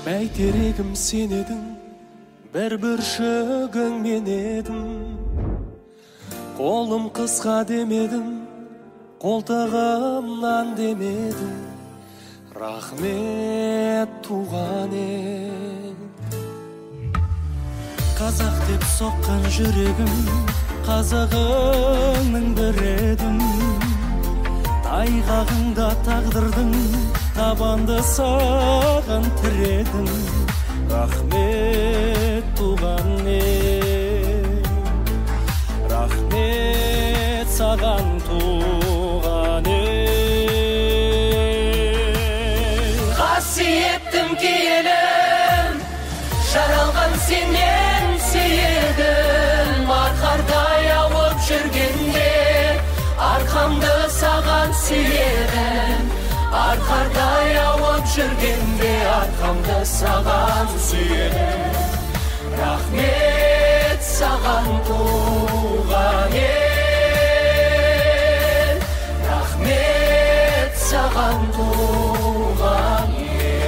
Әйтерегім сен едің, бір бүршігің мен едім. Қолым қысқа демедім, қолтығымнан демедім. Рахмет туған ел. Қазақ деп соққан жүрегім, қазағыңның бір едім. Тайғағыңда тағдырдың, табанды саған тіредім. Рахмет туған ел. Рахмет саған туған ел. Қасиеттім киелім, жаралған сенен сүйедім. Арқардай ауып жүргенде, арқамды саған сүйедім. Арқардай ауып жүргенде, арқамды саған сүйедім. Рахмет саған туған ел. Рахмет саған туған ел.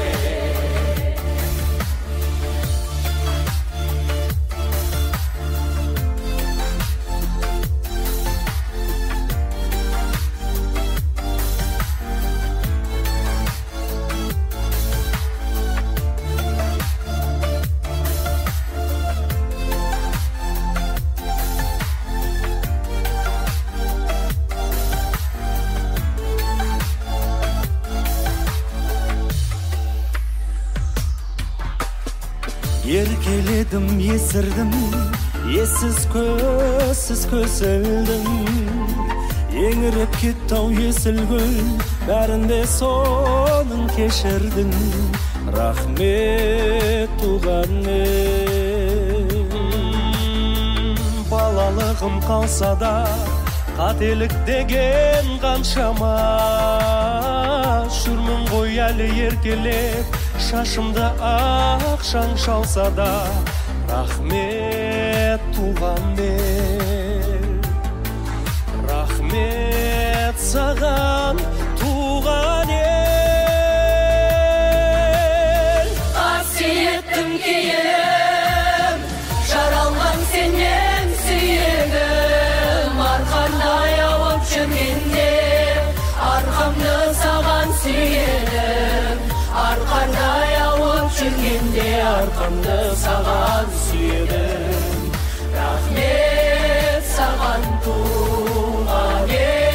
Еркеледім, есірдім, ессіз көсілдім. Еңіреп кетті-ау есіл гүл, бәрінде соның кешірдің. Рахмет туған ел. Балалығым қалса да, қателік деген қаншама. Жүрмін ғой әлі еркелеп, шашымды ақшаң шалса да. Рахмет туған ел. Рахмет саған туған ел. Қасиеттім киелім, жаралған сенен сүйедім. Арқандай ауып жүргенде, арқамды саған сүйедім. Арқардай ауып жүргенде, арқамды саған сүйедім. Рахмет саған туған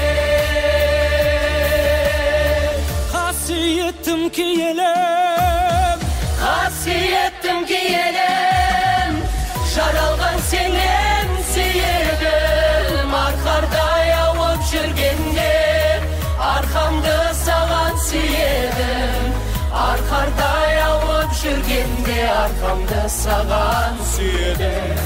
ел. Қасиеттім киелім, қасиеттім киелім, жаралған сенен сүйедім. Арқардай ауып жүргенде, арқамды саған сүйедім. Арқардай ауып жүргенде, арқамды саған сүйедім.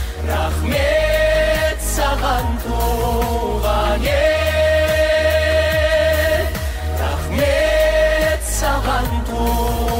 Рахмет саған туған ел. Рахмет саған туған ел.